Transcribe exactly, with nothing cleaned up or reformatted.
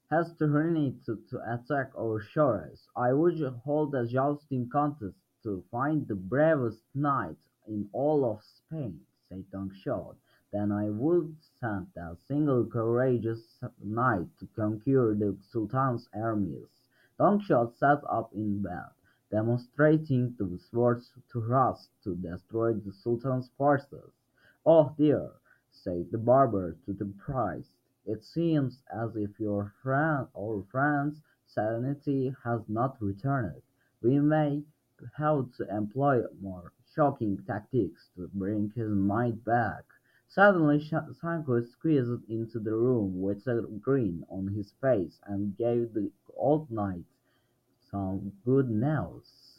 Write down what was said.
has turned to, to attack our shores. I would hold a jousting contest to find the bravest knight in all of Spain, said Don Quixote. Then I would send a single courageous knight to conquer the Sultan's armies. Don Quixote sat up in bed, demonstrating the swords thrust to destroy the Sultan's forces. "Oh dear," said the barber to the priest, "it seems as if your friend our friend's sanity has not returned. We may have to employ more shocking tactics to bring his mind back." Suddenly Sancho squeezed into the room with a grin on his face and gave the old knight some good news.